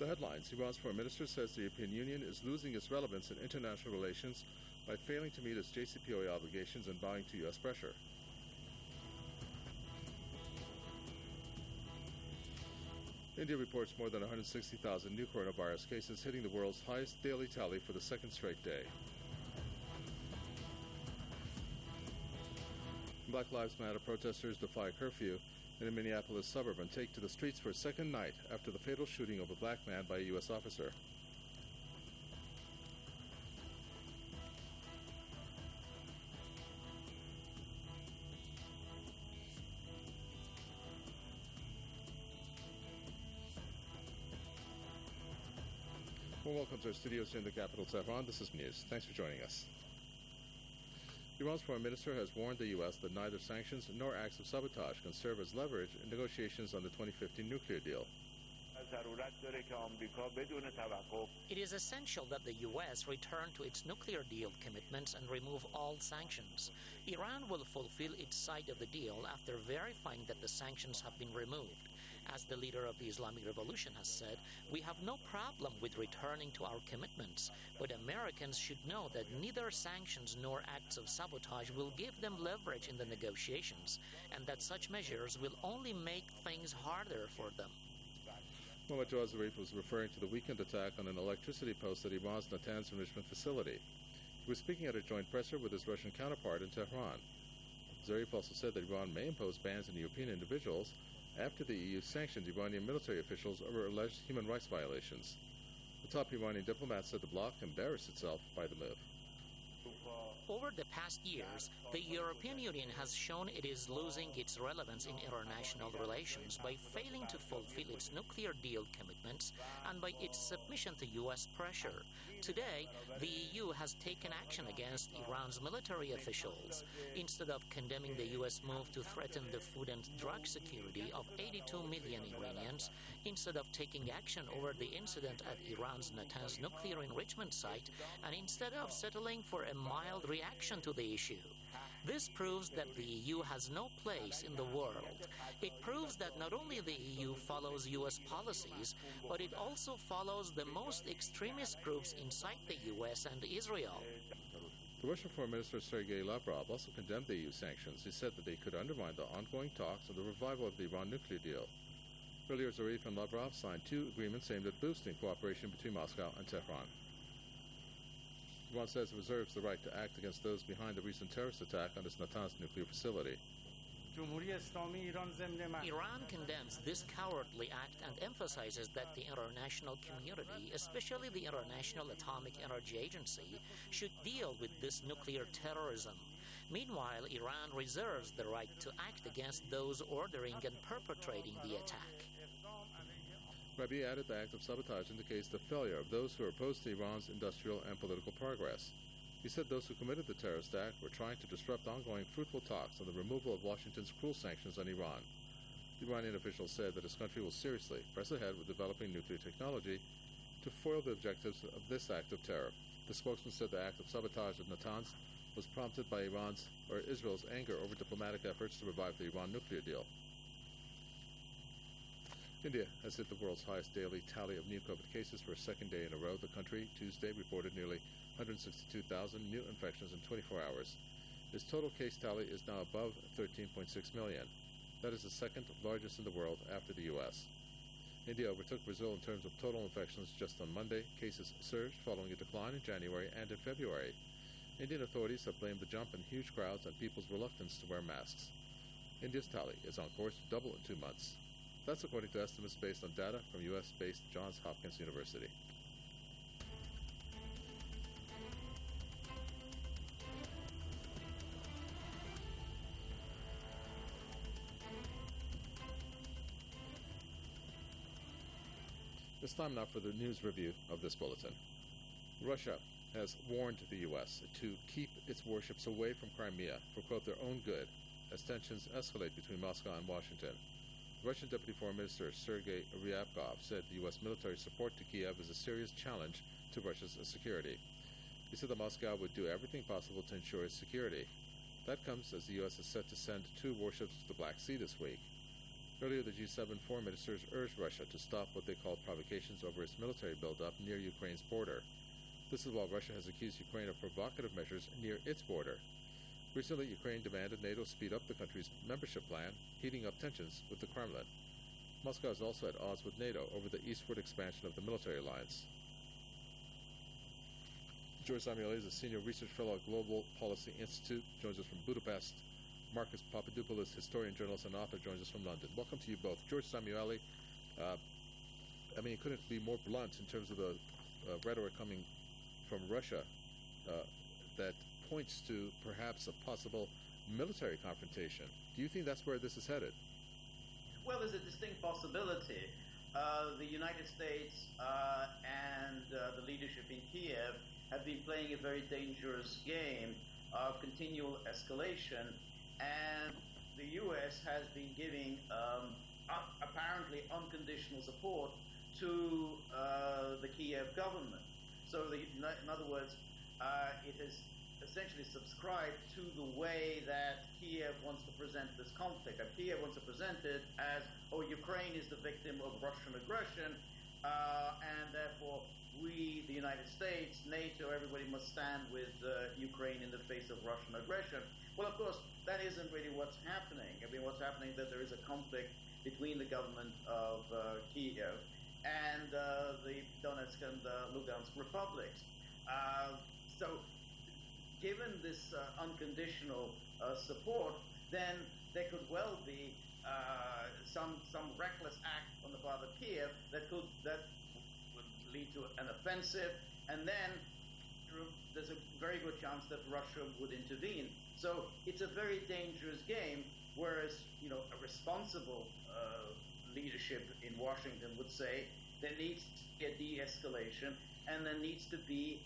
headlines, Iran's foreign minister says the European Union is losing its relevance in international relations by failing to meet its JCPOA obligations and bowing to U.S. pressure. India reports more than 160,000 new coronavirus cases, hitting the world's highest daily tally for the second straight day. Black Lives Matter protesters defy curfew in a Minneapolis suburb and take to the streets for a second night after the fatal shooting of a black man by a U.S. officer. Well, welcome to our studios here in the capital, Tehran. This is News. Thanks for joining us. Iran's foreign minister has warned the U.S. that neither sanctions nor acts of sabotage can serve as leverage in negotiations on the 2015 nuclear deal. It is essential that the U.S. return to its nuclear deal commitments and remove all sanctions. Iran will fulfill its side of the deal after verifying that the sanctions have been removed. As the leader of the Islamic Revolution has said, we have no problem with returning to our commitments, but Americans should know that neither sanctions nor acts of sabotage will give them leverage in the negotiations, and that such measures will only make things harder for them. Mohammad Jawad Zarif was referring to the weekend attack on an electricity post at Iran's Natanz enrichment facility. He was speaking at a joint presser with his Russian counterpart in Tehran. Zarif also said that Iran may impose bans on European individuals after the EU sanctioned Iranian military officials over alleged human rights violations. The top Iranian diplomat said the bloc embarrassed itself by the move. Over the past years, the European Union has shown it is losing its relevance in international relations by failing to fulfill its nuclear deal commitments and by its submission to U.S. pressure. Today, the EU has taken action against Iran's military officials. Instead of condemning the U.S. move to threaten the food and drug security of 82 million Iranians, instead of taking action over the incident at Iran's Natanz nuclear enrichment site, and instead of settling for a mild reaction to the issue. This proves that the EU has no place in the world. It proves that not only the EU follows U.S. policies, but it also follows the most extremist groups inside the U.S. and Israel. The Russian Foreign Minister Sergei Lavrov also condemned the EU sanctions. He said that they could undermine the ongoing talks on the revival of the Iran nuclear deal. Earlier, Zarif and Lavrov signed two agreements aimed at boosting cooperation between Moscow and Tehran. Iran says it reserves the right to act against those behind the recent terrorist attack on its Natanz nuclear facility. Iran condemns this cowardly act and emphasizes that the international community, especially the International Atomic Energy Agency, should deal with this nuclear terrorism. Meanwhile, Iran reserves the right to act against those ordering and perpetrating the attack. Rabi added the act of sabotage indicates the failure of those who are opposed to Iran's industrial and political progress. He said those who committed the terrorist act were trying to disrupt ongoing fruitful talks on the removal of Washington's cruel sanctions on Iran. The Iranian official said that his country will seriously press ahead with developing nuclear technology to foil the objectives of this act of terror. The spokesman said the act of sabotage at Natanz was prompted by Israel's anger over diplomatic efforts to revive the Iran nuclear deal. India has hit the world's highest daily tally of new COVID cases for a second day in a row. The country, Tuesday, reported nearly 162,000 new infections in 24 hours. Its total case tally is now above 13.6 million. That is the second largest in the world after the U.S. India overtook Brazil in terms of total infections just on Monday. Cases surged following a decline in January and in February. Indian authorities have blamed the jump in huge crowds on people's reluctance to wear masks. India's tally is on course to double in 2 months. That's according to estimates based on data from U.S.-based Johns Hopkins University. It's time now for the news review of this bulletin. Russia has warned the U.S. to keep its warships away from Crimea for, quote, their own good, as tensions escalate between Moscow and Washington. Russian Deputy Foreign Minister Sergei Ryabkov said the U.S. military support to Kiev is a serious challenge to Russia's security. He said that Moscow would do everything possible to ensure its security. That comes as the U.S. is set to send 2 warships to the Black Sea this week. Earlier, the G7 foreign ministers urged Russia to stop what they called provocations over its military buildup near Ukraine's border. This is while Russia has accused Ukraine of provocative measures near its border. Recently, Ukraine demanded NATO speed up the country's membership plan, heating up tensions with the Kremlin. Moscow is also at odds with NATO over the eastward expansion of the military alliance. George Samueli is a senior research fellow at Global Policy Institute, joins us from Budapest. Marcus Papadopoulos, historian, journalist, and author, joins us from London. Welcome to you both. George Samueli, you couldn't be more blunt in terms of the rhetoric coming from Russia that points to perhaps a possible military confrontation. Do you think that's where this is headed? Well, there's a distinct possibility. The United States and the leadership in Kiev have been playing a very dangerous game of continual escalation, and the U.S. has been giving apparently unconditional support to the Kiev government. So, in other words, it has essentially subscribed to the way that Kiev wants to present this conflict. And Kiev wants to present it as, Ukraine is the victim of Russian aggression, and therefore we, the United States, NATO, everybody must stand with Ukraine in the face of Russian aggression. Well, of course, that isn't really what's happening. What's happening is that there is a conflict between the government of Kiev and the Donetsk and Lugansk republics. So, given this unconditional support, then there could well be some reckless act on the part of Kiev that would lead to an offensive, and then there's a very good chance that Russia would intervene. So it's a very dangerous game. Whereas a responsible leadership in Washington would say there needs to be a de-escalation, and there needs to be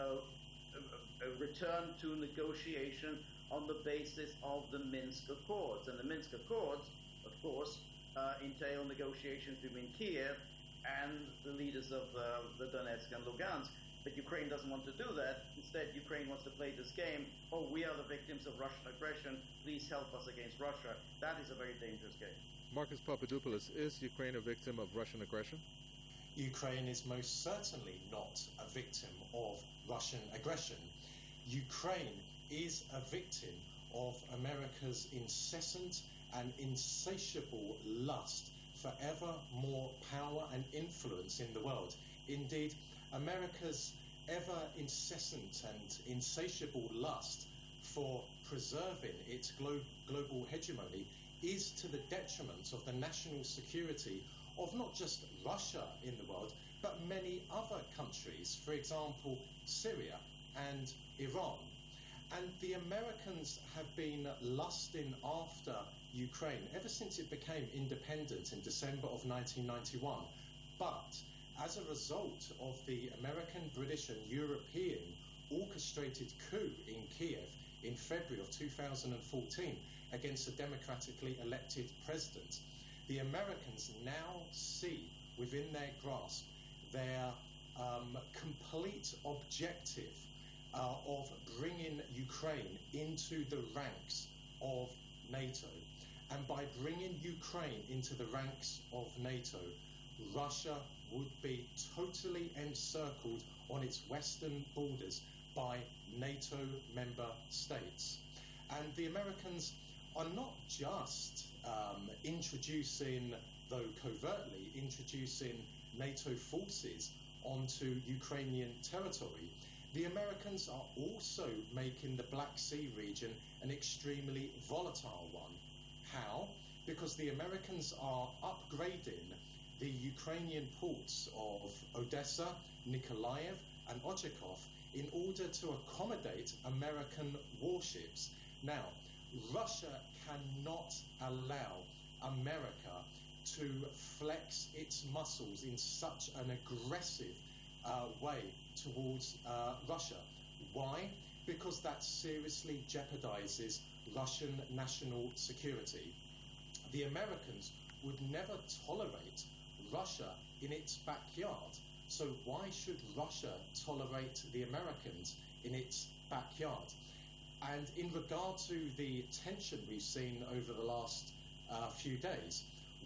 a return to negotiation on the basis of the Minsk Accords. And the Minsk Accords, of course, entail negotiations between Kiev and the leaders of the Donetsk and Lugansk. But Ukraine doesn't want to do that. Instead, Ukraine wants to play this game. We are the victims of Russian aggression. Please help us against Russia. That is a very dangerous game. Marcus Papadopoulos, is Ukraine a victim of Russian aggression? Ukraine is most certainly not a victim of Russian aggression. Ukraine is a victim of America's incessant and insatiable lust for ever more power and influence in the world. Indeed, America's ever incessant and insatiable lust for preserving its global hegemony is to the detriment of the national security of not just Russia in the world, but many other countries, for example, Syria and Iran. And the Americans have been lusting after Ukraine ever since it became independent in December of 1991. But as a result of the American, British and European orchestrated coup in Kiev in February of 2014 against a democratically elected president, the Americans now see within their grasp their complete objective of bringing Ukraine into the ranks of NATO. And by bringing Ukraine into the ranks of NATO, Russia would be totally encircled on its western borders by NATO member states. And the Americans are not just introducing, though covertly, introducing NATO forces onto Ukrainian territory. The Americans are also making the Black Sea region an extremely volatile one. How? Because the Americans are upgrading the Ukrainian ports of Odessa, Nikolaev and Okhotsk in order to accommodate American warships. Now, Russia cannot allow America to flex its muscles in such an aggressive way towards Russia. Why? Because that seriously jeopardizes Russian national security. The Americans would never tolerate Russia in its backyard. So why should Russia tolerate the Americans in its backyard? And in regard to the tension we've seen over the last few days,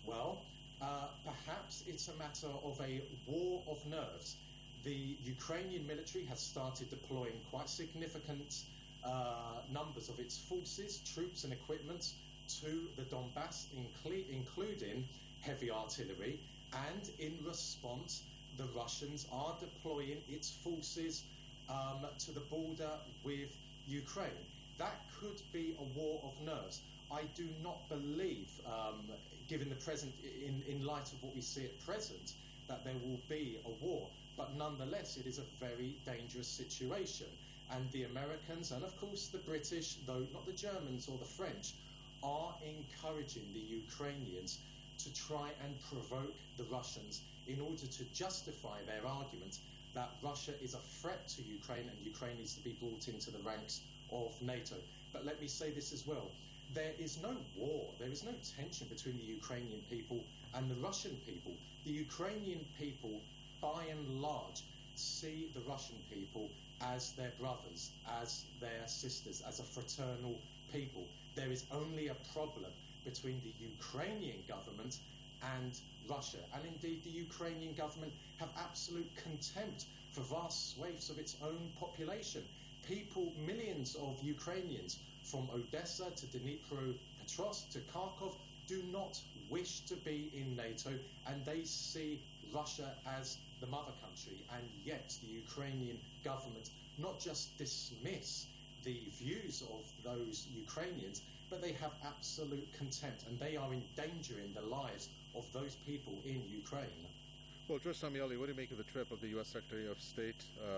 Well, perhaps it's a matter of a war of nerves. The Ukrainian military has started deploying quite significant numbers of its forces, troops and equipment to the Donbass, including heavy artillery, and in response the Russians are deploying its forces to the border with Ukraine. That could be a war of nerves. I do not believe, given the present, in light of what we see at present, that there will be a war. But nonetheless, it is a very dangerous situation. And the Americans, and of course the British, though not the Germans or the French, are encouraging the Ukrainians to try and provoke the Russians in order to justify their argument that Russia is a threat to Ukraine and Ukraine needs to be brought into the ranks of NATO. But let me say this as well. There is no war, there is no tension between the Ukrainian people and the Russian people. The Ukrainian people, by and large, see the Russian people as their brothers, as their sisters, as a fraternal people. There is only a problem between the Ukrainian government and Russia. And indeed, the Ukrainian government have absolute contempt for vast swathes of its own population. People, millions of Ukrainians, from Odessa to Dnipropetrovsk to Kharkov, do not wish to be in NATO, and they see Russia as the mother country. And yet the Ukrainian government not just dismiss the views of those Ukrainians, but they have absolute contempt, and they are endangering the lives of those people in Ukraine. Well, George Samioli, what do you make of the trip of the U.S. Secretary of State,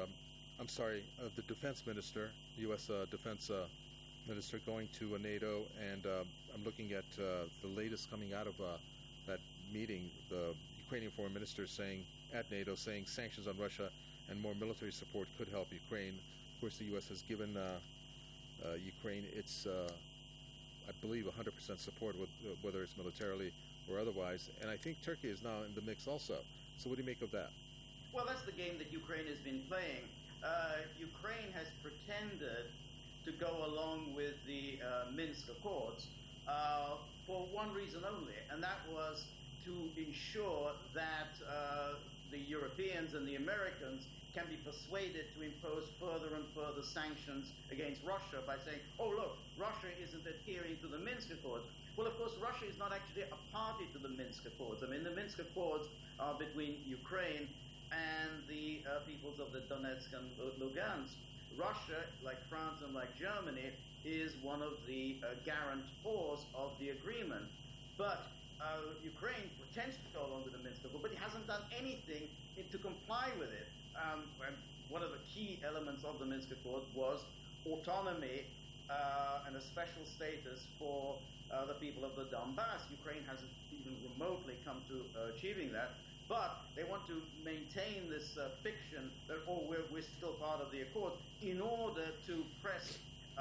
the Defense Minister, U.S. Defense Minister going to NATO, and I'm looking at the latest coming out of that meeting, the Ukrainian Foreign Minister saying at NATO, saying sanctions on Russia and more military support could help Ukraine. Of course, the U.S. has given Ukraine its, I believe, 100% support, whether it's militarily or otherwise. And I think Turkey is now in the mix also. So what do you make of that? Well, that's the game that Ukraine has been playing. Ukraine has pretended to go along with the Minsk Accords for one reason only, and that was to ensure that the Europeans and the Americans can be persuaded to impose further and further sanctions against Russia by saying, oh, look, Russia isn't adhering to the Minsk Accords. Well, of course, Russia is not actually a party to the Minsk Accords. I mean, the Minsk Accords are between Ukraine and the peoples of the Donetsk and Lugansk. Russia, like France and like Germany, is one of the guarantors of the agreement. But Ukraine pretends to go along with the Minsk Accord, but it hasn't done anything to comply with it. And one of the key elements of the Minsk Accord was autonomy and a special status for the people of the Donbass. Ukraine hasn't even remotely come to achieving that, but they want to maintain this fiction that, oh, we're still part of the Accord in order to press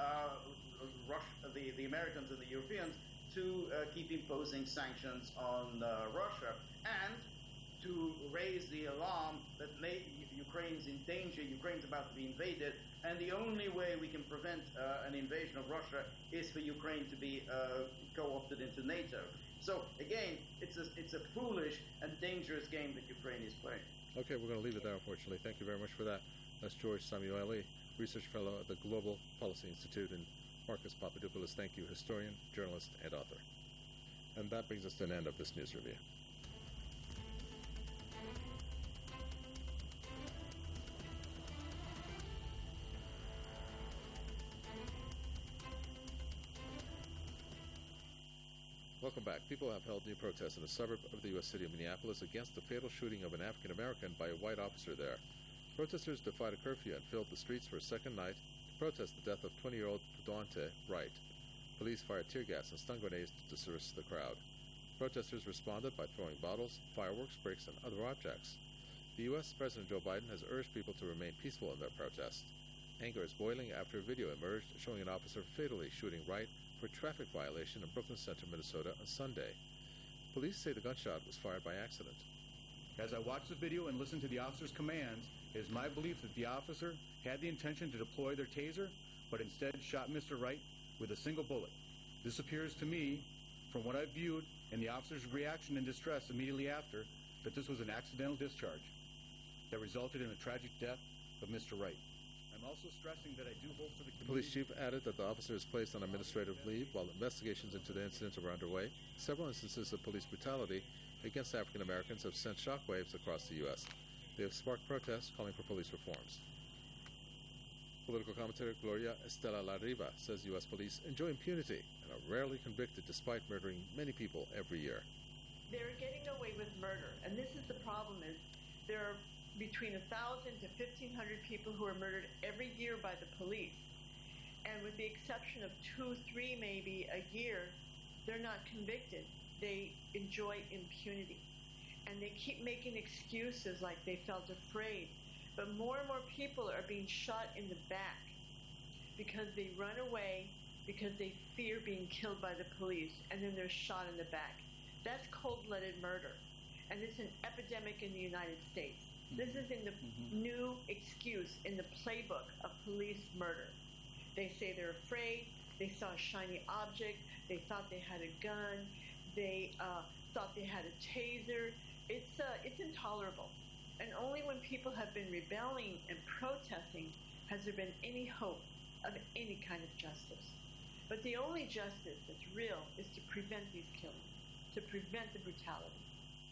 Russia, the Americans and the Europeans to keep imposing sanctions on Russia and to raise the alarm that Ukraine's in danger, Ukraine's about to be invaded, and the only way we can prevent an invasion of Russia is for Ukraine to be co-opted into NATO. So again, it's a foolish and dangerous game that Ukraine is playing. Okay, we're going to leave it there, unfortunately. Thank you very much for that. That's George Samioli, Research Fellow at the Global Policy Institute, and Marcus Papadopoulos, thank you, historian, journalist, and author. And that brings us to an end of this news review. Welcome back. People have held new protests in a suburb of the U.S. city of Minneapolis against the fatal shooting of an African-American by a white officer there. Protesters defied a curfew and filled the streets for a second night to protest the death of 20-year-old Daunte Wright. Police fired tear gas and stun grenades to disperse the crowd. Protesters responded by throwing bottles, fireworks, bricks, and other objects. The U.S. President Joe Biden has urged people to remain peaceful in their protest. Anger is boiling after a video emerged showing an officer fatally shooting Wright for a traffic violation in Brooklyn Center, Minnesota on Sunday. Police say the gunshot was fired by accident. As I watched the video and listened to the officer's commands, it is my belief that the officer had the intention to deploy their taser, but instead shot Mr. Wright with a single bullet. This appears to me, from what I've viewed, and the officer's reaction and distress immediately after that this was an accidental discharge that resulted in the tragic death of Mr. Wright. I'm also stressing that I do hope for the The police chief added that the officer is placed on administrative leave while investigations into the incident are underway. Several instances of police brutality against African Americans have sent shockwaves across the U.S. They have sparked protests calling for police reforms. Political commentator Gloria Estela Larriba says U.S. police enjoy impunity and are rarely convicted despite murdering many people every year. They're getting away with murder, and this is the problem: is there are between 1,000 to 1,500 people who are murdered every year by the police, and with the exception of 2, 3 maybe a year, they're not convicted. They enjoy impunity, and they keep making excuses like they felt afraid. But more and more people are being shot in the back because they run away, because they fear being killed by the police, and then they're shot in the back. That's cold-blooded murder, and it's an epidemic in the United States. This is in the new excuse in the playbook of police murder. They say they're afraid, they saw a shiny object, they thought they had a gun, they thought they had a taser. It's intolerable. And only when people have been rebelling and protesting has there been any hope of any kind of justice. But the only justice that's real is to prevent these killings, to prevent the brutality.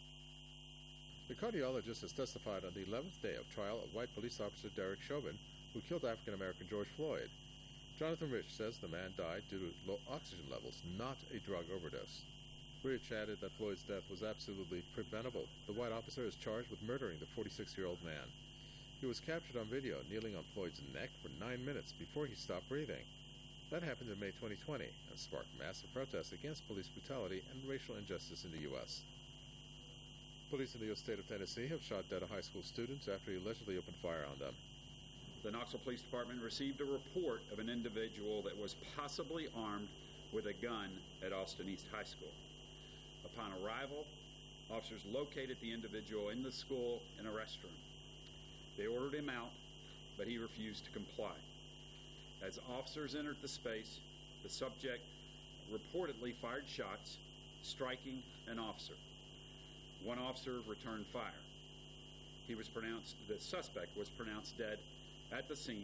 The cardiologist has testified on the 11th day of trial of white police officer Derek Chauvin, who killed African-American George Floyd. Jonathan Rich says the man died due to low oxygen levels, not a drug overdose. Rich added that Floyd's death was absolutely preventable. The white officer is charged with murdering the 46-year-old man. He was captured on video kneeling on Floyd's neck for 9 minutes before he stopped breathing. That happened in May 2020 and sparked massive protests against police brutality and racial injustice in the U.S. Police in the U.S. state of Tennessee have shot dead a high school student after he allegedly opened fire on them. The Knoxville Police Department received a report of an individual that was possibly armed with a gun at Austin East High School. Upon arrival, officers located the individual in the school in a restroom. They ordered him out, but he refused to comply. As officers entered the space, the subject reportedly fired shots, striking an officer. One officer returned fire. The suspect was pronounced dead at the scene.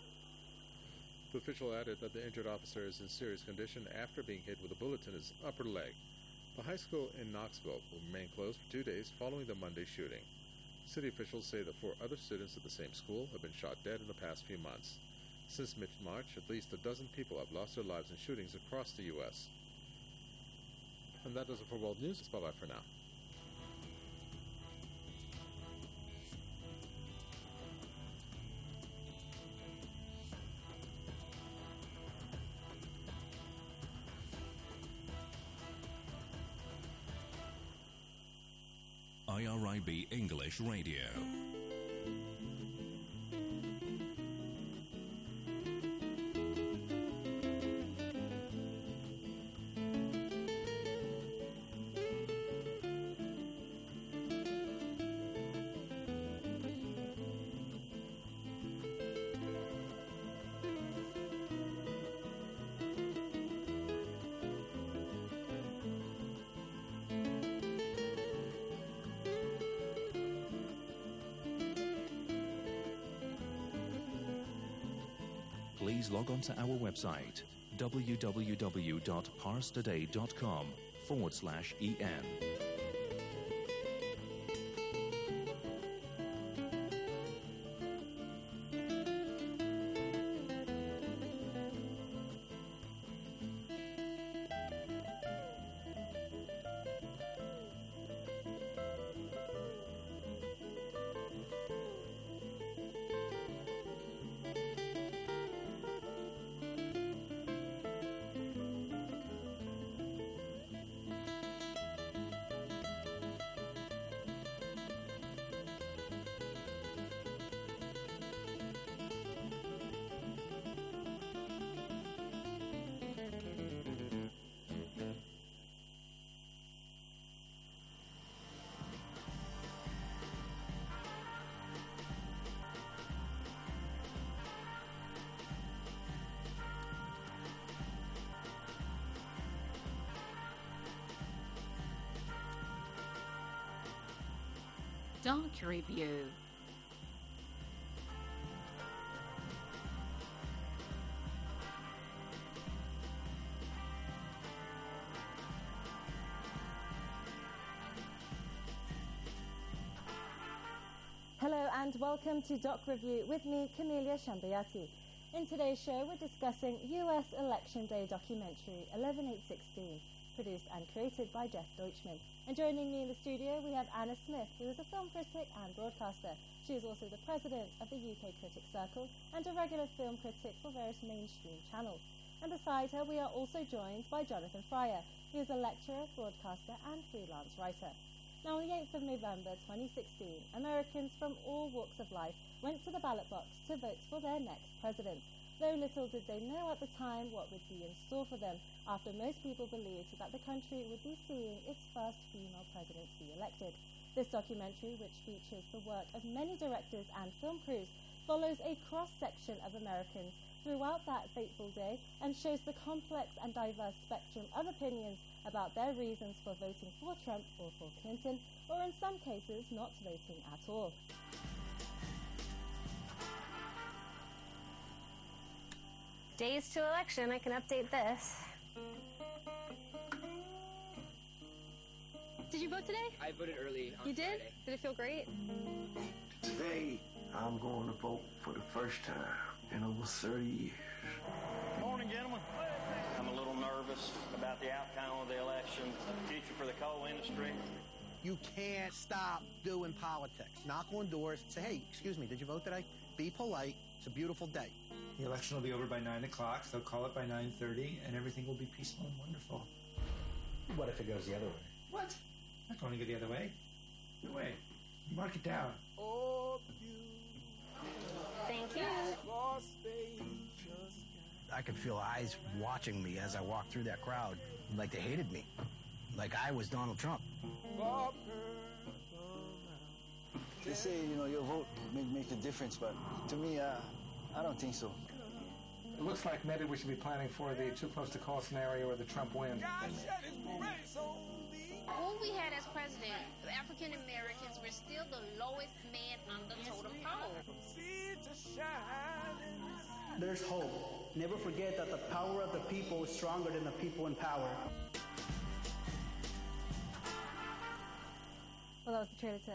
The official added that the injured officer is in serious condition after being hit with a bullet in his upper leg. The high school in Knoxville will remain closed for 2 days following the Monday shooting. City officials say that 4 other students at the same school have been shot dead in the past few months. Since mid-March, at least a dozen people have lost their lives in shootings across the U.S. And that does it for World News. Bye-bye for now. IRIB English Radio. Please log on to our website, www.parstoday.com/en. Doc Review. Hello and welcome to Doc Review with me, Camelia Shambayati. In today's show, we're discussing US Election Day documentary 11816, produced and created by Jeff Deutschman. And joining me in the studio, we have Anna Smith, who is a film critic and broadcaster. She is also the president of the UK Critics Circle and a regular film critic for various mainstream channels. And beside her, we are also joined by Jonathan Fryer, who is a lecturer, broadcaster and freelance writer. Now, on the 8th of November 2016, Americans from all walks of life went to the ballot box to vote for their next president, though little did they know at the time what would be in store for them after most people believed that the country would be seeing its first female president be elected. This documentary, which features the work of many directors and film crews, follows a cross-section of Americans throughout that fateful day and shows the complex and diverse spectrum of opinions about their reasons for voting for Trump or for Clinton, or in some cases not voting at all. Days to election, I can update this. Did you vote today? I voted early on You did? Friday. Did it feel great? Today, I'm going to vote for the first time in over 30 years. Morning, gentlemen. I'm a little nervous about the outcome of the election, the future for the coal industry. You can't stop doing politics. Knock on doors, say, hey, excuse me, did you vote today? Be polite. It's a beautiful day. The election will be over by 9 o'clock. They'll call it by 9:30, and everything will be peaceful and wonderful. What if it goes the other way? What? Not going to go the other way. No way. Mark it down. Thank you. I could feel eyes watching me as I walked through that crowd, like they hated me, like I was Donald Trump. They say, your vote make a difference, but to me, I don't think so. It looks like maybe we should be planning for the too close to call scenario or the Trump win. When we had as president, African Americans were still the lowest man on the totem pole. There's hope. Never forget that the power of the people is stronger than the people in power. Well, that was the trailer to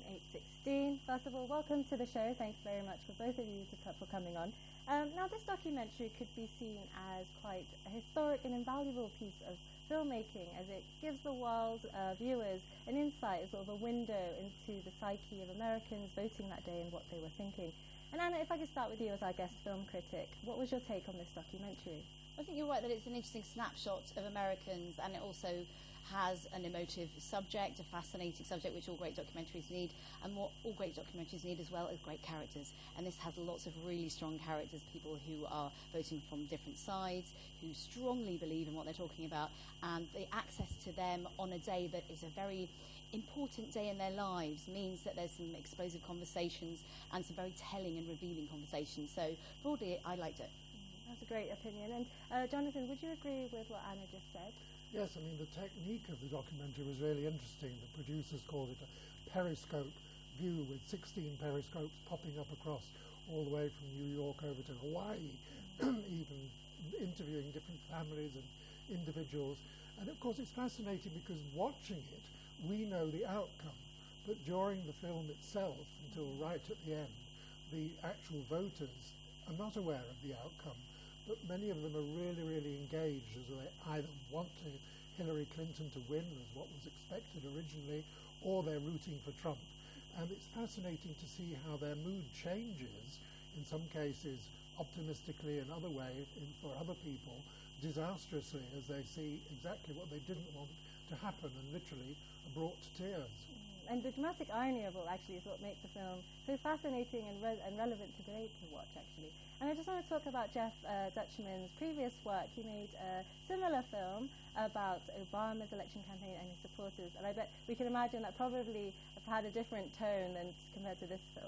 11816. First of all, welcome to the show. Thanks very much for both of you for coming on. Now, this documentary could be seen as quite a historic and invaluable piece of filmmaking, as it gives the world viewers an insight, sort of a window into the psyche of Americans voting that day and what they were thinking. And Anna, if I could start with you as our guest film critic, what was your take on this documentary? I think you're right that it's an interesting snapshot of Americans, and it also has an emotive subject, a fascinating subject, which all great documentaries need, and what all great documentaries need as well is great characters. And this has lots of really strong characters, people who are voting from different sides, who strongly believe in what they're talking about, and the access to them on a day that is a very important day in their lives means that there's some explosive conversations and some very telling and revealing conversations. So broadly, I liked it. That's a great opinion. And Jonathan, would you agree with what Anna just said? Yes, I mean, the technique of the documentary was really interesting. The producers called it a periscope view with 16 periscopes popping up across all the way from New York over to Hawaii, even interviewing different families and individuals. And of course, it's fascinating because watching it, we know the outcome. But during the film itself, until right at the end, the actual voters are not aware of the outcome. But many of them are really, really engaged, as they either want Hillary Clinton to win, as what was expected originally, or they're rooting for Trump. And it's fascinating to see how their mood changes, in some cases optimistically, another way, for other people, disastrously, as they see exactly what they didn't want to happen and literally are brought to tears. And the dramatic irony of it actually is what makes the film so fascinating and relevant today to watch, actually. And I just want to talk about Jeff Deutschman's previous work. He made a similar film about Obama's election campaign and his supporters. And I bet we can imagine that probably had a different tone than compared to this film.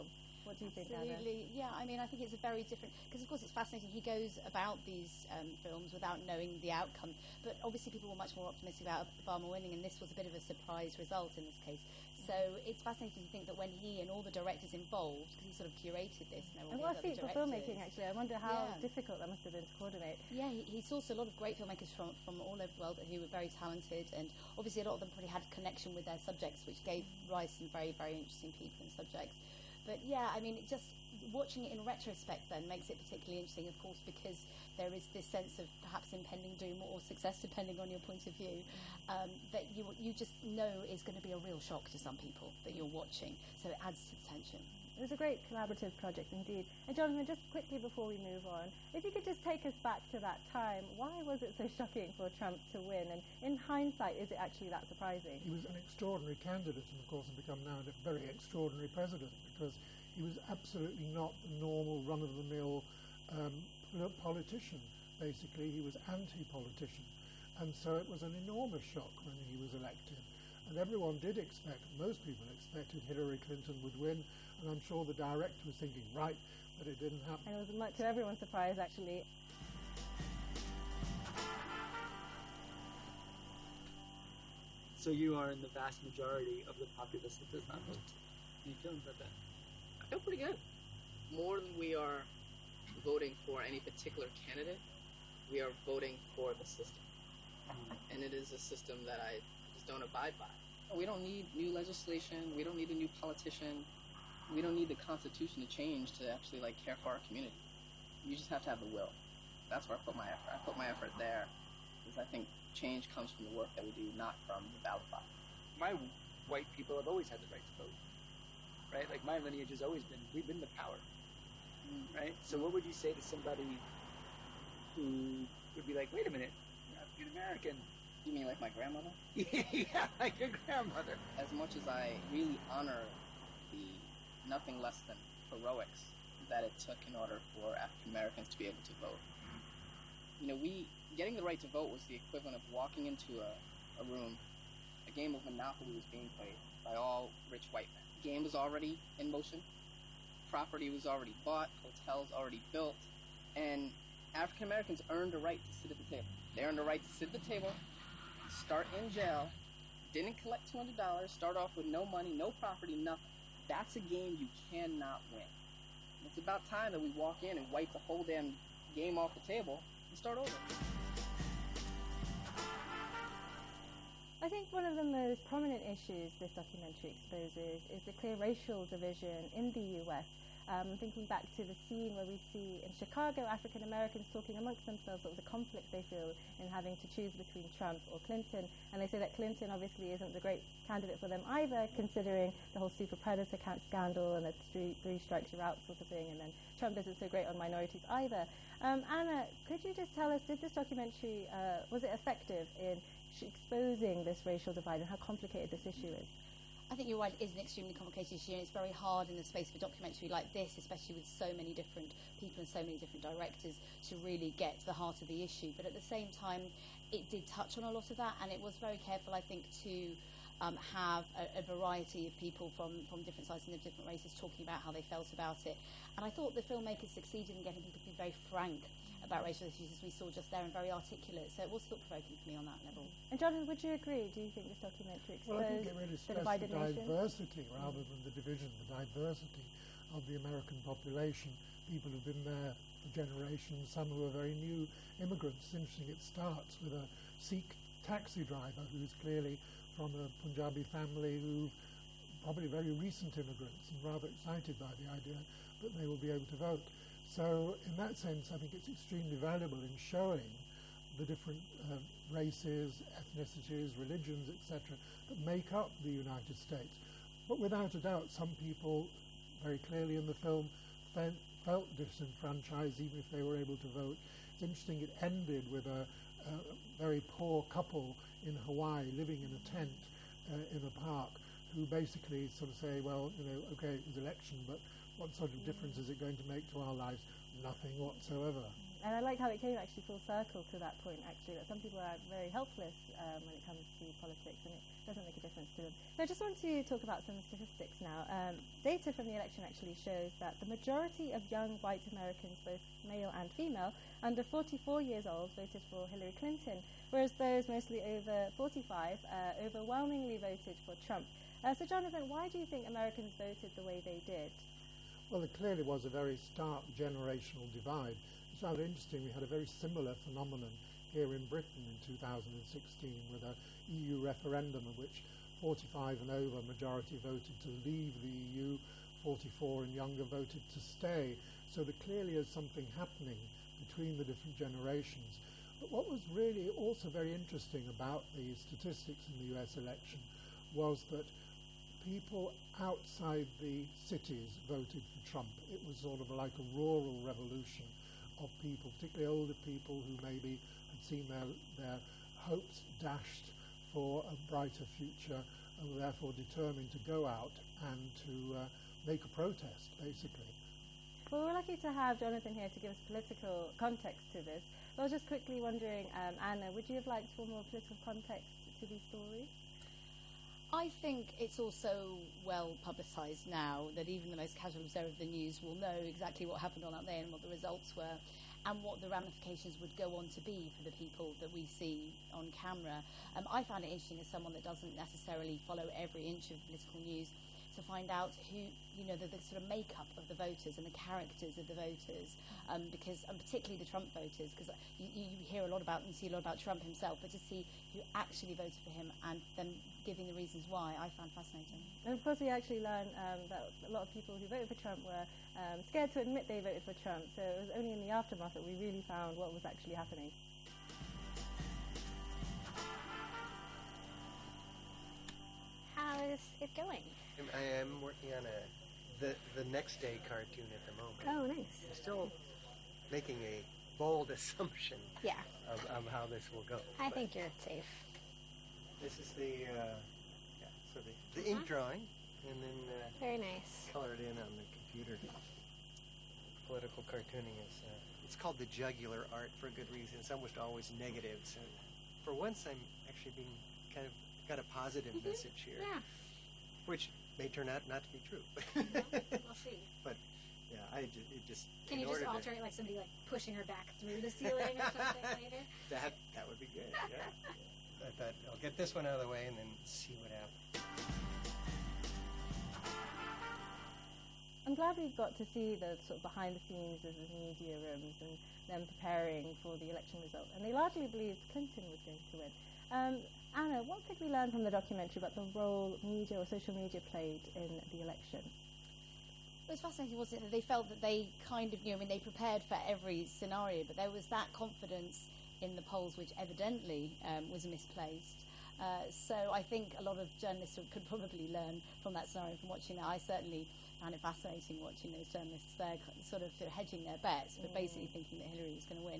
What do you think, Anna? Absolutely. Yeah, I mean, I think it's a very different, because of course it's fascinating. He goes about these films without knowing the outcome, but obviously people were much more optimistic about Obama winning, and this was a bit of a surprise result in this case. So it's fascinating to think that when he and all the directors involved, because he sort of curated this, and what a feat for filmmaking, actually. I wonder how difficult that must have been to coordinate. Yeah, he saw a lot of great filmmakers from all over the world who were very talented, and obviously a lot of them probably had a connection with their subjects, which gave rise to some very, very interesting people and subjects. But yeah, I mean, just watching it in retrospect then makes it particularly interesting, of course, because there is this sense of perhaps impending doom or success, depending on your point of view, that you just know is going to be a real shock to some people that you're watching. So it adds to the tension. It was a great collaborative project indeed. And Jonathan, just quickly before we move on, if you could just take us back to that time, why was it so shocking for Trump to win? And in hindsight, is it actually that surprising? He was an extraordinary candidate and, of course, has become now a very extraordinary president because he was absolutely not the normal run-of-the-mill politician. Basically, he was anti-politician. And so it was an enormous shock when he was elected. And everyone did expect, most people expected Hillary Clinton would win, and I'm sure the director was thinking, right, but it didn't happen. And it was much to everyone's surprise, actually. So you are in the vast majority of the populace that does not vote. How are you feeling about that? I feel pretty good. More than we are voting for any particular candidate, we are voting for the system. And it is a system that I just don't abide by. We don't need new legislation. We don't need a new politician. We don't need the Constitution to change to actually care for our community. You just have to have the will. That's where I put my effort. I put my effort there because I think change comes from the work that we do, not from the ballot box. My white people have always had the right to vote, right? Like my lineage has always been, we've been the power, right? So what would you say to somebody who would be like, wait a minute, you're African American? You mean like my grandmother? Yeah, like your grandmother. As much as I really honor the nothing less than heroics that it took in order for African Americans to be able to vote. Getting the right to vote was the equivalent of walking into a room, a game of Monopoly was being played by all rich white men. The game was already in motion, property was already bought, hotels already built, and African Americans earned a right to sit at the table. They earned a right to sit at the table, start in jail, didn't collect $200, start off with no money, no property, nothing. That's a game you cannot win. It's about time that we walk in and wipe the whole damn game off the table and start over. I think one of the most prominent issues this documentary exposes is the clear racial division in the US. Thinking back to the scene where we see in Chicago African Americans talking amongst themselves about the conflict they feel in having to choose between Trump or Clinton, and they say that Clinton obviously isn't the great candidate for them either, considering the whole super predator scandal and the three strikes you're out sort of thing, and then Trump isn't so great on minorities either. Anna, could you just tell us, did this documentary, was it effective in exposing this racial divide and how complicated this issue is? I think you're right, it is an extremely complicated issue, and it's very hard in the space of a documentary like this, especially with so many different people and so many different directors, to really get to the heart of the issue. But at the same time, it did touch on a lot of that, and it was very careful, I think, to have a variety of people from different sides and different races talking about how they felt about it. And I thought the filmmakers succeeded in getting people to be very frank about racial issues, as we saw just there, and very articulate. So it was thought-provoking for me on that level. And Jonathan, would you agree? Do you think this documentary exposed I think it really stressed the diversity rather than the division, the diversity of the American population. People who've been there for generations, some who are very new immigrants. It's interesting, it starts with a Sikh taxi driver who's clearly from a Punjabi family who probably very recent immigrants and rather excited by the idea that they will be able to vote. So in that sense, I think it's extremely valuable in showing the different races, ethnicities, religions, etc., that make up the United States. But without a doubt, some people very clearly in the film felt disenfranchised even if they were able to vote. It's interesting, it ended with a very poor couple in Hawaii living in a tent in a park who basically sort of say, well, okay, it was election, but what sort of difference is it going to make to our lives? Nothing whatsoever. And I like how it came actually full circle to that point, actually, that some people are very helpless when it comes to politics, and it doesn't make a difference to them. So I just want to talk about some statistics now. Data from the election actually shows that the majority of young white Americans, both male and female, under 44 years old, voted for Hillary Clinton, whereas those mostly over 45 overwhelmingly voted for Trump. So Jonathan, why do you think Americans voted the way they did? Well, there clearly was a very stark generational divide. It's rather interesting. We had a very similar phenomenon here in Britain in 2016 with a EU referendum in which 45 and over majority voted to leave the EU, 44 and younger voted to stay. So there clearly is something happening between the different generations. But what was really also very interesting about the statistics in the US election was that people outside the cities voted for Trump. It was sort of like a rural revolution of people, particularly older people who maybe had seen their hopes dashed for a brighter future and were therefore determined to go out and to make a protest, basically. Well, we're lucky to have Jonathan here to give us political context to this. I was just quickly wondering, Anna, would you have liked for more political context to these stories? I think it's also well publicised now that even the most casual observer of the news will know exactly what happened on that day and what the results were and what the ramifications would go on to be for the people that we see on camera. I found it interesting as someone that doesn't necessarily follow every inch of political news to find out who, the sort of makeup of the voters and the characters of the voters, because, and particularly the Trump voters, because you hear a lot about and see a lot about Trump himself, but to see who actually voted for him and them giving the reasons why, I found fascinating. And of course we actually learned that a lot of people who voted for Trump were scared to admit they voted for Trump, so it was only in the aftermath that we really found what was actually happening. How is it going? I am working on the next day cartoon at the moment. Oh, nice. I'm still making a bold assumption of how this will go. I think you're safe. This is the the ink drawing, and then very nice. Colored in on the computer. Political cartooning is it's called the jugular art for a good reason. It's almost always negative. So for once, I'm actually being kind of got a positive message here. Yeah. Which may turn out not to be true. We'll see. But yeah, it just. Can you just alter it like somebody like pushing her back through the ceiling or something later? That would be good. Yeah. I thought I'll get this one out of the way and then see what happens. I'm glad we got to see the sort of behind the scenes of the media rooms and them preparing for the election result. And they largely believed Clinton was going to win. Anna, what could we learn from the documentary about the role media or social media played in the election? It was fascinating, wasn't it? That they felt that they kind of knew, they prepared for every scenario, but there was that confidence in the polls which evidently was misplaced. So I think a lot of journalists could probably learn from that scenario, from watching that. I certainly found it fascinating watching those journalists there sort of hedging their bets, but basically thinking that Hillary was going to win.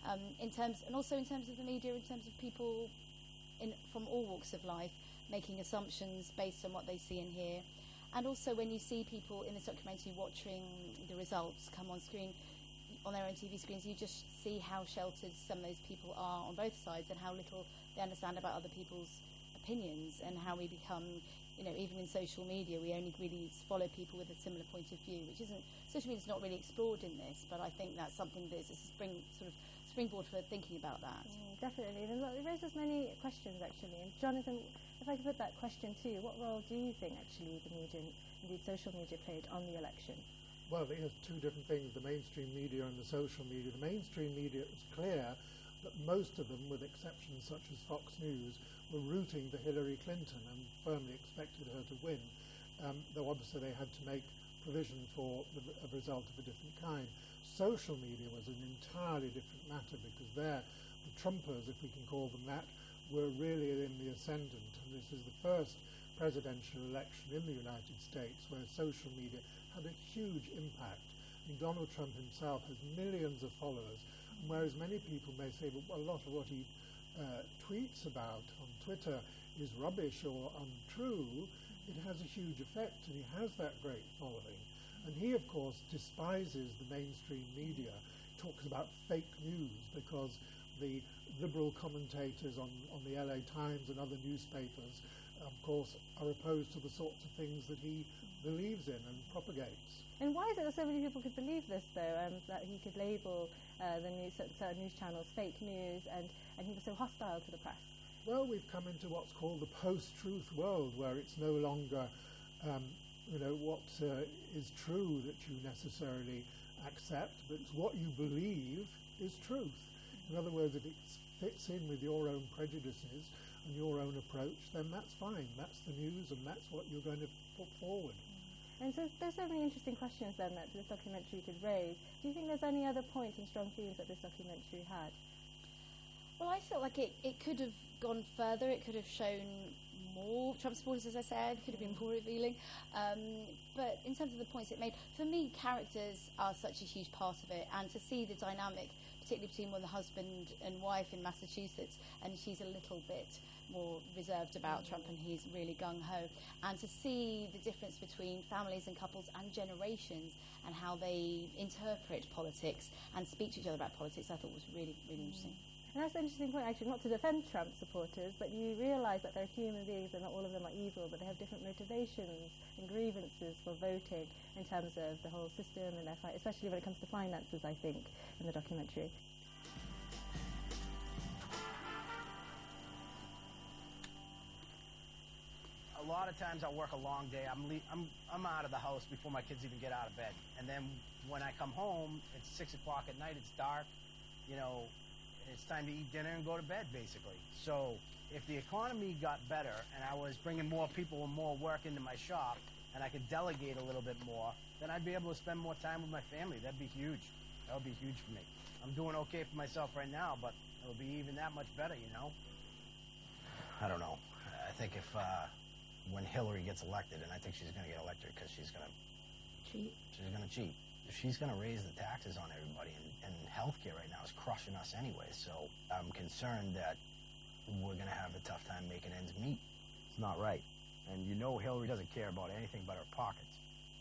And also in terms of the media, in terms of people from all walks of life making assumptions based on what they see and hear. And also when you see people in this documentary watching the results come on screen, on their own TV screens, you just see how sheltered some of those people are on both sides and how little they understand about other people's opinions and how we become, even in social media, we only really follow people with a similar point of view, which isn't, social media is not really explored in this, but I think that's something that's a springboard for thinking about that. Definitely. And look, it raises many questions, actually. And Jonathan, if I could put that question to you, what role do you think, actually, the media, indeed social media, played on the election? Well, there's two different things, the mainstream media and the social media. The mainstream media, it was clear that most of them, with exceptions such as Fox News, were rooting for Hillary Clinton and firmly expected her to win, though obviously they had to make provision for a result of a different kind. Social media was an entirely different matter because the Trumpers, if we can call them that, were really in the ascendant, and this is the first presidential election in the United States where social media had a huge impact. Donald Trump himself has millions of followers, and whereas many people may say that a lot of what he tweets about on Twitter is rubbish or untrue, it has a huge effect, and he has that great following. And he, of course, despises the mainstream media. talks about fake news because the liberal commentators on the LA Times and other newspapers, of course, are opposed to the sorts of things that he believes in and propagates. And why is it that so many people could believe this, though, that he could label certain news channels fake news, and he was so hostile to the press? Well, we've come into what's called the post-truth world, where it's no longer, what is true that you necessarily accept, but it's what you believe is truth. In other words, if it fits in with your own prejudices and your own approach, then that's fine. That's the news, and that's what you're going to put forward. And so there's so many interesting questions then that this documentary could raise. Do you think there's any other points and strong themes that this documentary had? Well, I felt like it could have gone further. It could have shown more Trump supporters, as I said, could have been more revealing. But in terms of the points it made, for me, characters are such a huge part of it. And to see the dynamic, particularly between the husband and wife in Massachusetts, and she's a little bit more reserved about Trump and he's really gung-ho, and to see the difference between families and couples and generations and how they interpret politics and speak to each other about politics, I thought was really, really interesting. And that's an interesting point, actually, not to defend Trump supporters, but you realise that they're human beings and not all of them are evil, but they have different motivations and grievances for voting in terms of the whole system and their fight, especially when it comes to finances, I think, in the documentary. A lot of times I work a long day. I'm out of the house before my kids even get out of bed. And then when I come home, it's 6 o'clock at night, it's dark, it's time to eat dinner and go to bed, basically. So if the economy got better and I was bringing more people and more work into my shop and I could delegate a little bit more, then I'd be able to spend more time with my family. That'd be huge. That would be huge for me. I'm doing okay for myself right now, but it'll be even that much better, I don't know. I think if when Hillary gets elected, and I think she's going to get elected because she's going to cheat. She's going to cheat. If she's going to raise the taxes on everybody, and healthcare right now is crushing us anyway, so I'm concerned that we're going to have a tough time making ends meet. It's not right. And Hillary doesn't care about anything but her pockets.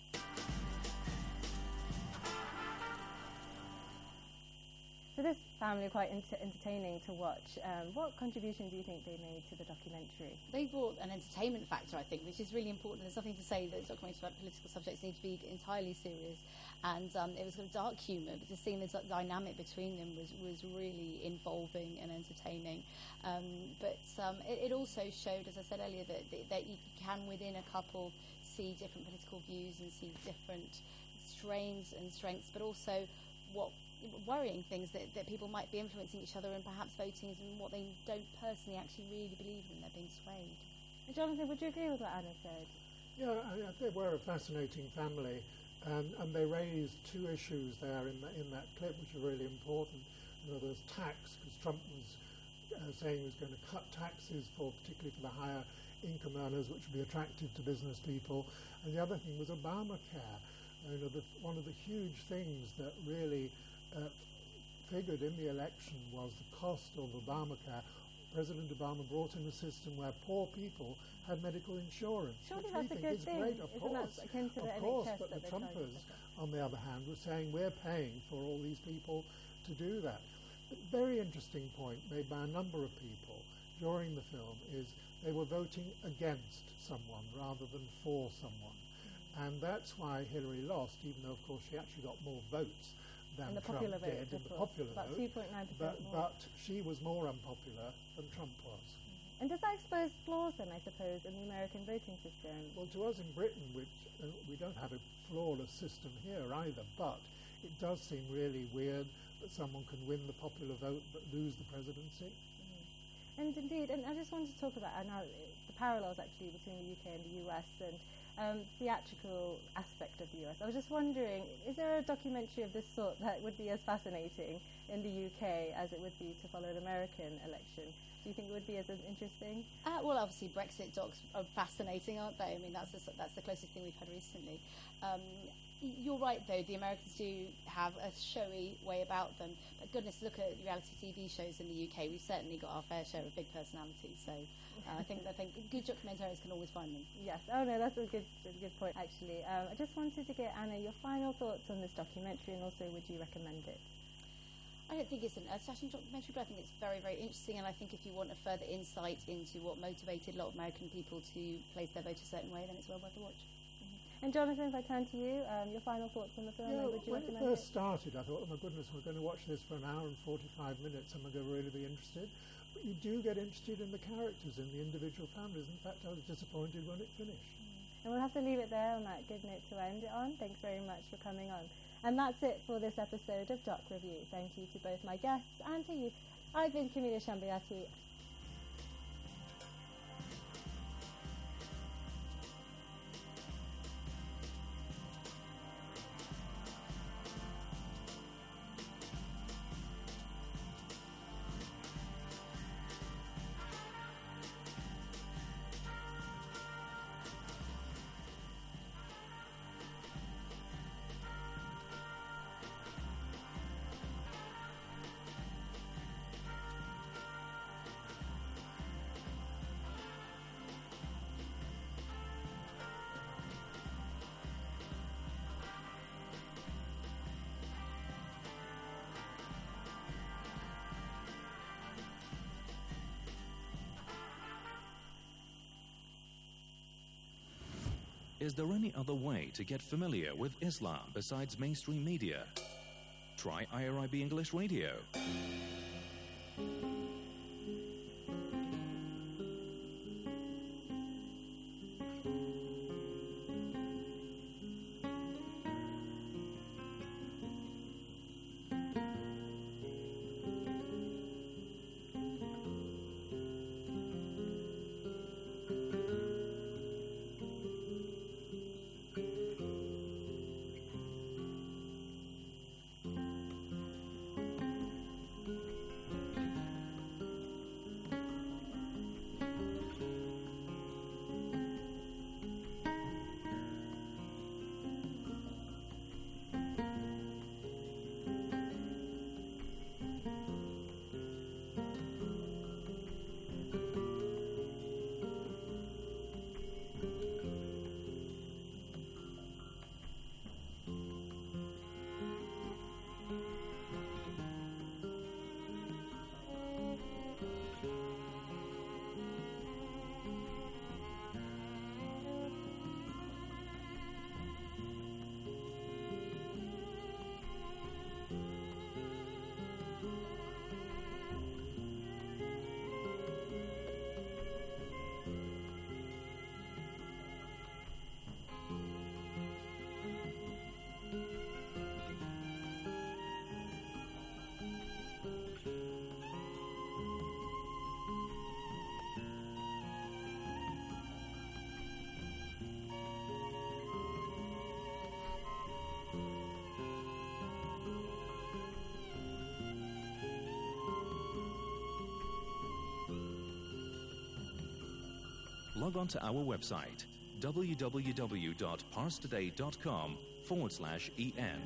So this family are quite entertaining to watch. What contribution do you think they made to the documentary? They brought an entertainment factor, I think, which is really important. There's nothing to say that documentaries about political subjects need to be entirely serious. And it was sort of dark humour, but just seeing the dynamic between them was really involving and entertaining. But it also showed, as I said earlier, that you can, within a couple, see different political views and see different strains and strengths, but also what worrying things that people might be influencing each other and perhaps voting in what they don't personally actually really believe in. They're being swayed. And Jonathan, would you agree with what Anna said? Yeah, they were a fascinating family, and they raised two issues there in that clip which are really important. There's tax, because Trump was saying he was going to cut taxes particularly for the higher income earners, which would be attractive to business people. And the other thing was Obamacare. One of the huge things that really figured in the election was the cost of Obamacare. President Obama brought in a system where poor people had medical insurance. Surely which that's we a good think is thing. great, of Isn't course. that akin to the of course, NHS but that the they're trying to Trumpers, set up? on the other hand, were saying we're paying for all these people to do that. But very interesting point made by a number of people during the film is they were voting against someone rather than for someone. And that's why Hillary lost, even though, of course, she actually got more votes than Trump did in the popular vote. About 2.9% more. But she was more unpopular than Trump was. And does that expose flaws then, I suppose, in the American voting system? Well, to us in Britain, which we don't have a flawless system here either, but it does seem really weird that someone can win the popular vote but lose the presidency. And indeed, and I just wanted to talk about the parallels actually between the UK and the US and theatrical aspect of the US. I was just wondering, is there a documentary of this sort that would be as fascinating in the UK as it would be to follow an American election? Do you think it would be as interesting? Well, obviously Brexit docs are fascinating, aren't they? I mean, that's the closest thing we've had recently. You're right, though. The Americans do have a showy way about them. But goodness, look at reality TV shows in the UK. We've certainly got our fair share of big personalities. So I think good documentarians can always find them. Yes. Oh no, that's a good point actually. I just wanted to get Anna your final thoughts on this documentary, and also would you recommend it? don't think it's an earth-shattering documentary, but I think it's very, very interesting, and I think if you want a further insight into what motivated a lot of American people to place their vote a certain way, then it's well worth a watch. And Jonathan, if I turn to you, your final thoughts on the film, Yeah, would you when it recommend first started, I thought, oh my goodness, we're going to watch this for an hour and 45 minutes, am I going to really be interested? But you do get interested in the characters and the individual families. In fact, I was disappointed when it finished. And we'll have to leave it there on that good note to end it on. Thanks very much for coming on. And that's it for this episode of Doc Review. Thank you to both my guests and to you. I've been Camelia Shambayati. Is there any other way to get familiar with Islam besides mainstream media? Try IRIB English Radio. Log on to our website, www.parstoday.com/en.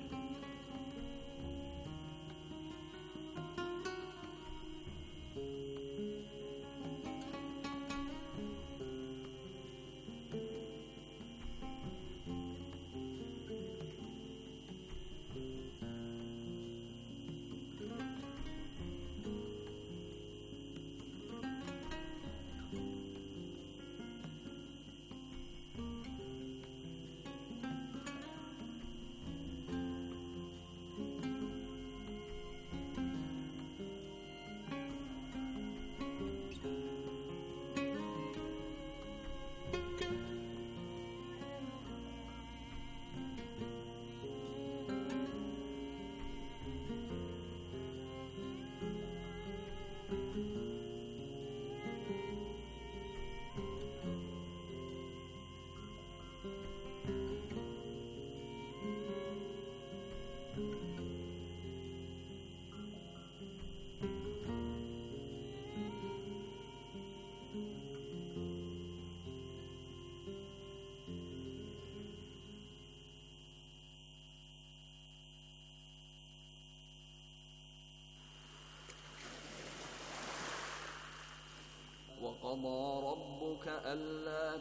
وقضى ربك ألا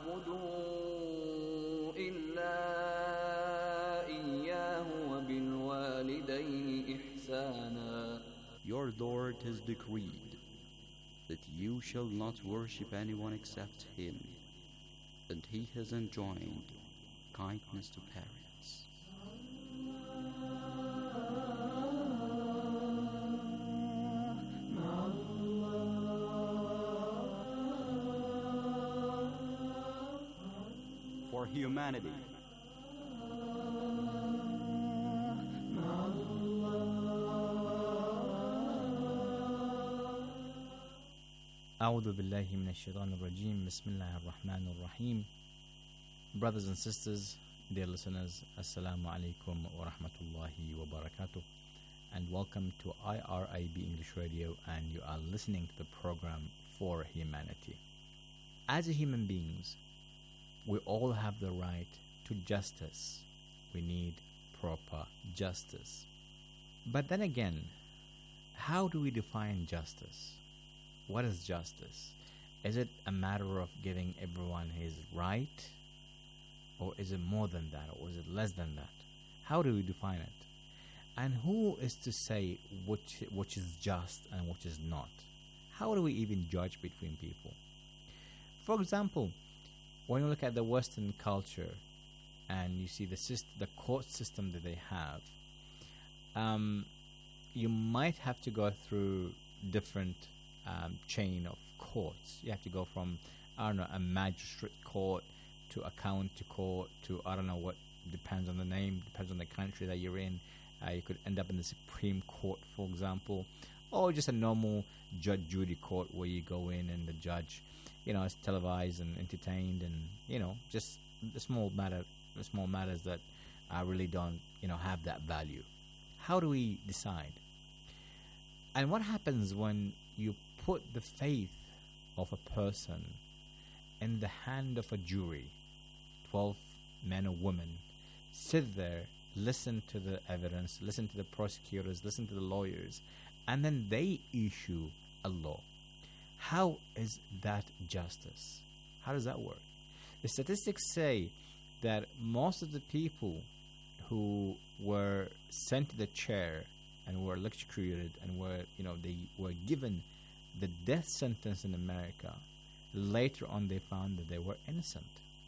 تعبدوا إلا إياه وبالوالدين إحسانا your Lord has decreed that you shall not worship anyone except Him, and He has enjoined kindness to parents. For humanity. أعوذ بالله من الشيطان الرجيم بسم الله الرحمن الرحيم. Brothers and sisters, dear listeners, Assalamu alaikum wa rahmatullahi wa barakatuh, and welcome to IRIB English Radio, and you are listening to the program For Humanity. As human beings, we all have the right to justice. We need proper justice. But then again, how do we define justice? What is justice? Is it a matter of giving everyone his right? Or is it more than that? Or is it less than that? How do we define it? And who is to say which is just and which is not? How do we even judge between people? For example, when you look at the Western culture and you see the court system that they have, you might have to go through different chain of courts. You have to go from, a magistrate court to a county court to, what, depends on the name, depends on the country that you're in. You could end up in the Supreme Court, for example, or just a normal judge-jury court where you go in and the judge, is televised and entertained, and, just the small matters that really don't, have that value. How do we decide? And what happens when you put the faith of a person in the hand of a jury, 12 men or women, sit there, listen to the evidence, listen to the prosecutors, listen to the lawyers, and then they issue a law? How is that justice? How does that work? The statistics say that most of the people who were sent to the chair and were electrocuted and they were given the death sentence in America, later on they found that they were innocent.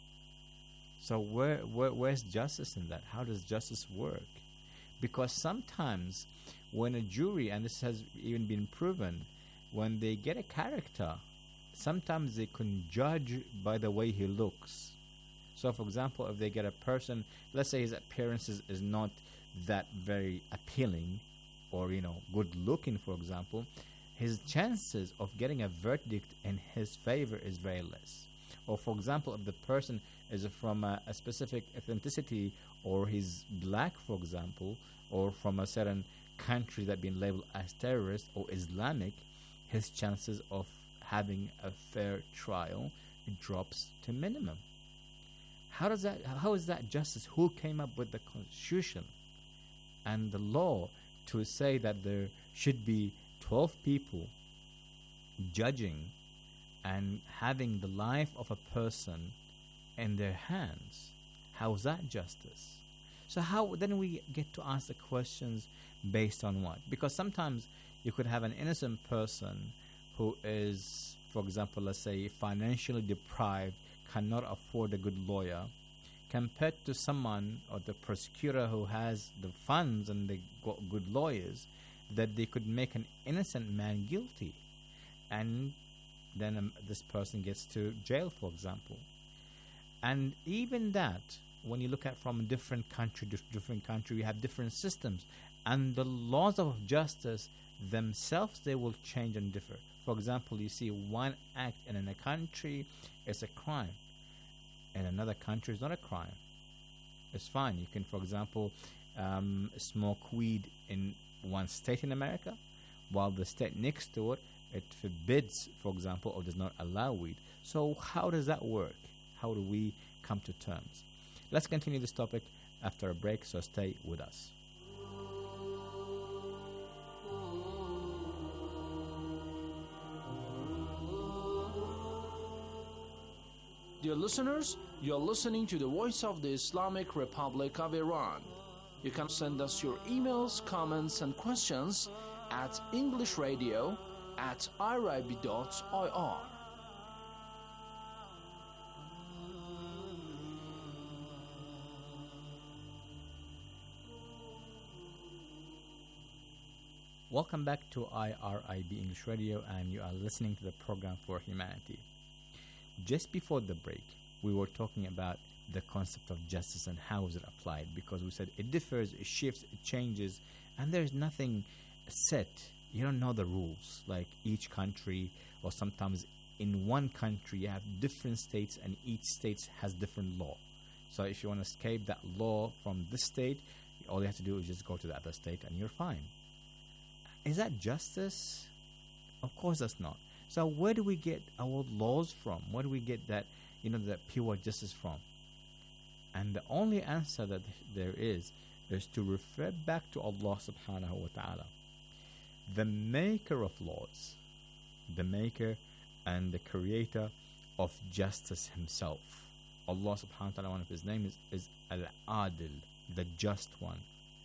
So where's justice in that? How does justice work? Because sometimes when a jury, and this has even been proven, when they get a character, sometimes they can judge by the way he looks. So for example, if they get a person, let's say his appearance is not that very appealing or good looking, for example, his chances of getting a verdict in his favor is very less. Or for example, if the person is from a specific ethnicity, or he's black, for example, or from a certain country that been labeled as terrorist or Islamic, his chances of having a fair trial drops to minimum. How is that justice? Who came up with the Constitution and the law to say that there should be 12 people judging and having the life of a person in their hands? How is that justice? So how then we get to ask the questions based on what? Because sometimes you could have an innocent person who is, for example, let's say financially deprived, cannot afford a good lawyer, compared to someone or the prosecutor who has the funds and they got good lawyers, that they could make an innocent man guilty, and then this person gets to jail, for example. And even that, when you look at from different country to different country, you have different systems, and the laws of justice themselves, they will change and differ. For example, you see one act in a country is a crime, in another country is not a crime. It's fine. You can, for example, smoke weed in one state in America, while the state next to it forbids, for example, or does not allow weed. So how does that work? How do we come to terms? Let's continue this topic after a break, so stay with us. Dear listeners, you are listening to the Voice of the Islamic Republic of Iran. You can send us your emails, comments, and questions at englishradio@irib.ir. Welcome back to IRIB English Radio, and you are listening to the program for humanity. Just before the break, we were talking about the concept of justice and how is it applied, because we said it differs, it shifts, it changes, and there's nothing set. You don't know the rules. Like each country, or sometimes in one country, you have different states, and each state has different law. So if you want to escape that law from this state, all you have to do is just go to the other state, and you're fine. Is that justice? Of course that's not. So where do we get our laws from? Where do we get that, that pure justice from? And the only answer that there is to refer back to Allah subhanahu wa ta'ala, the maker of laws, the maker and the creator of justice himself. Allah subhanahu wa ta'ala, one of his names is Al-Adil, the just one.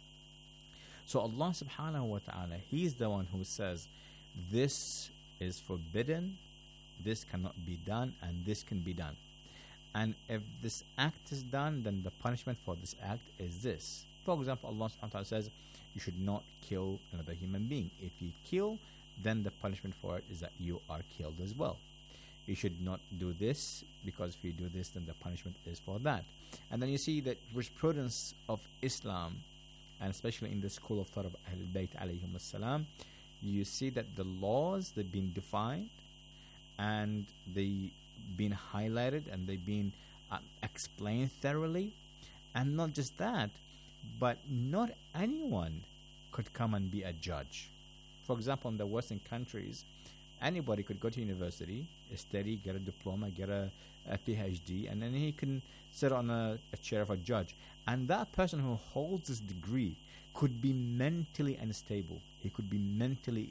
So Allah subhanahu wa ta'ala, He is the one who says, this is forbidden, this cannot be done, and this can be done. And if this act is done, then the punishment for this act is this. For example, Allah subhanahu wa ta'ala says, you should not kill another human being. If you kill, then the punishment for it is that you are killed as well. You should not do this, because if you do this, then the punishment is for that. And then you see that jurisprudence of Islam, and especially in the school of thought of Ahlul Bayt alayhim as-salam, you see that the laws, they've been defined, and they've been highlighted, and they've been explained thoroughly. And not just that, but not anyone could come and be a judge. For example, in the Western countries, anybody could go to university, study, get a diploma, get a PhD, and then he can sit on a chair of a judge. And that person who holds this degree could be mentally unstable. He could be mentally,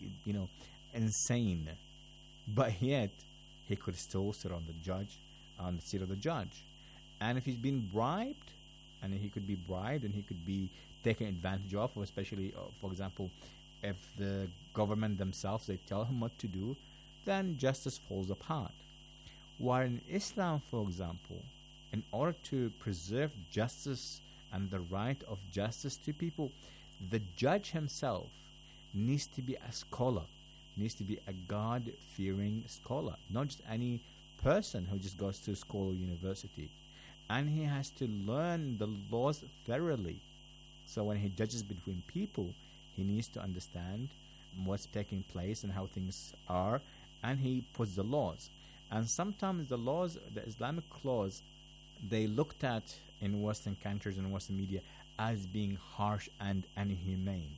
insane. But yet, he could still sit on the seat of the judge. And if he's been bribed, and he could be bribed, and he could be taken advantage of, especially, for example, if the government themselves, they tell him what to do, then justice falls apart. While in Islam, for example, in order to preserve justice and the right of justice to people, the judge himself needs to be a scholar, needs to be a God-fearing scholar, not just any person who just goes to school or university. And he has to learn the laws thoroughly. So when he judges between people, he needs to understand what's taking place and how things are, and he puts the laws. And sometimes the laws, the Islamic laws, they looked at in Western countries and Western media as being harsh and inhumane.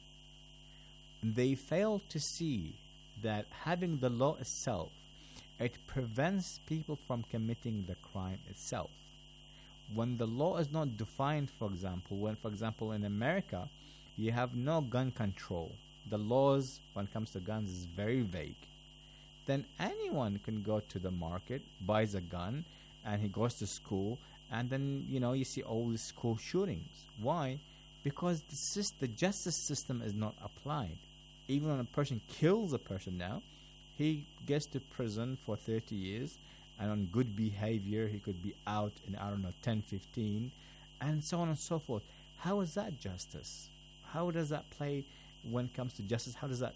They fail to see that having the law itself, it prevents people from committing the crime itself. When the law is not defined, for example, in America, you have no gun control. The laws, when it comes to guns, is very vague. Then anyone can go to the market, buys a gun, and he goes to school, and then, you see all these school shootings. Why? Because the justice system is not applied. Even when a person kills a person now, he gets to prison for 30 years, and on good behavior, he could be out in, 10, 15, and so on and so forth. How is that justice? How does that play when it comes to justice? How does that,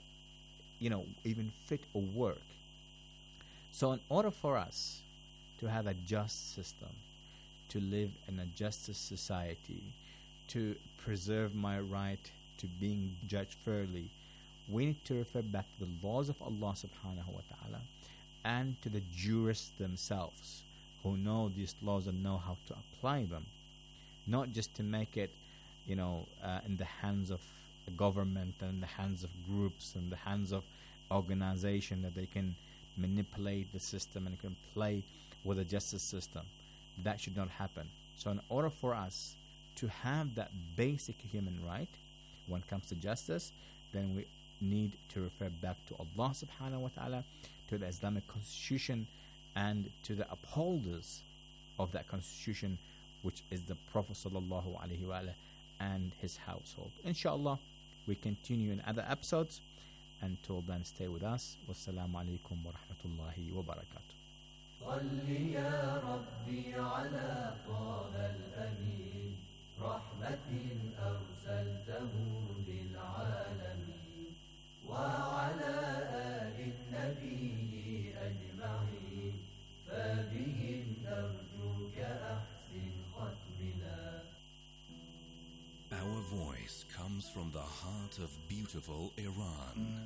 even fit or work? So in order for us to have a just system, to live in a justice society, to preserve my right to being judged fairly, we need to refer back to the laws of Allah subhanahu wa ta'ala and to the jurists themselves who know these laws and know how to apply them. Not just to make it, in the hands of government and in the hands of groups and the hands of organization that they can manipulate the system and can play with the justice system. That should not happen. So in order for us to have that basic human right when it comes to justice, then we need to refer back to Allah subhanahu wa ta'ala, to the Islamic constitution, and to the upholders of that constitution, which is the Prophet sallallahu alaihi wasallam and his household. Inshallah, we continue in other episodes, Until then, stay with us. Wassalamu alaikum wa rahmatullahi wa barakatuh. صل يا ربي على طه الأمين رحمة أرسلته للعالمين وعلى آل النبي أجمعين فبهم نرجوك أحسن ختمنا. Our voice comes from the heart of beautiful Iran.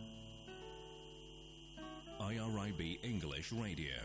IRIB English Radio.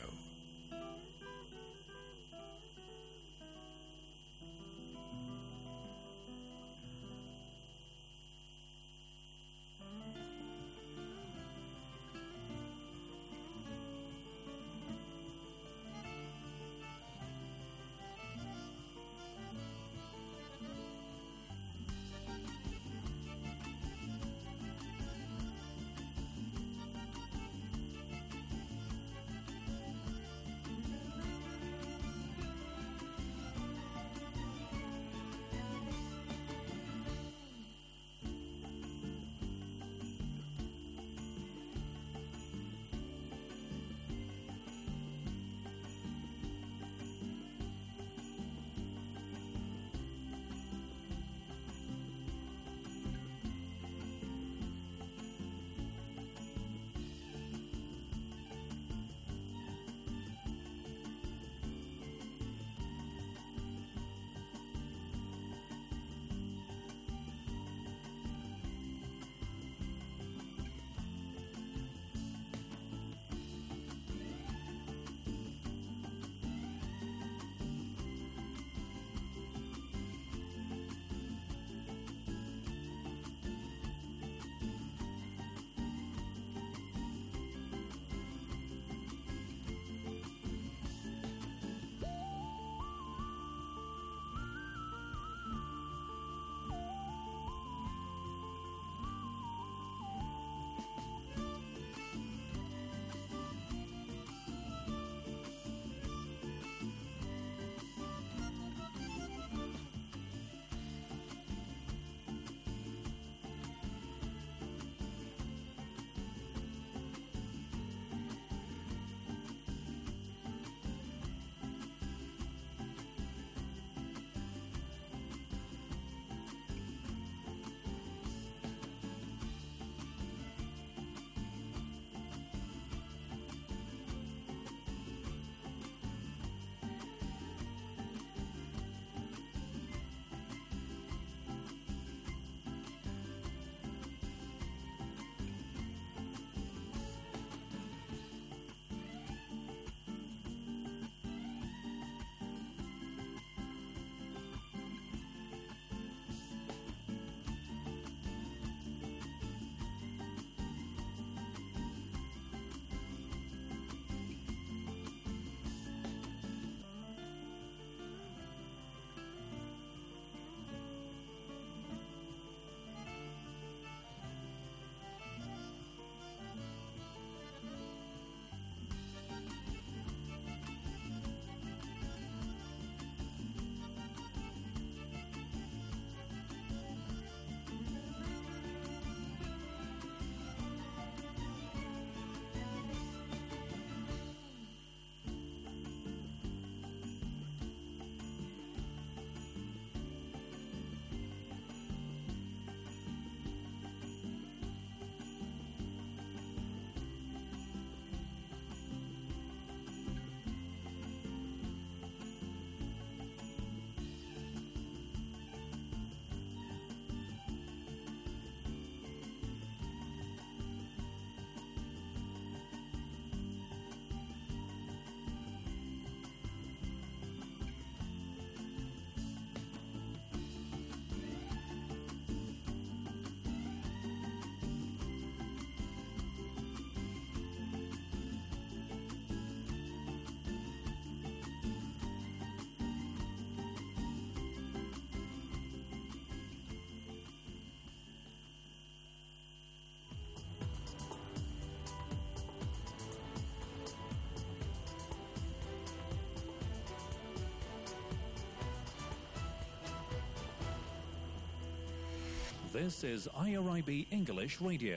This is IRIB English Radio.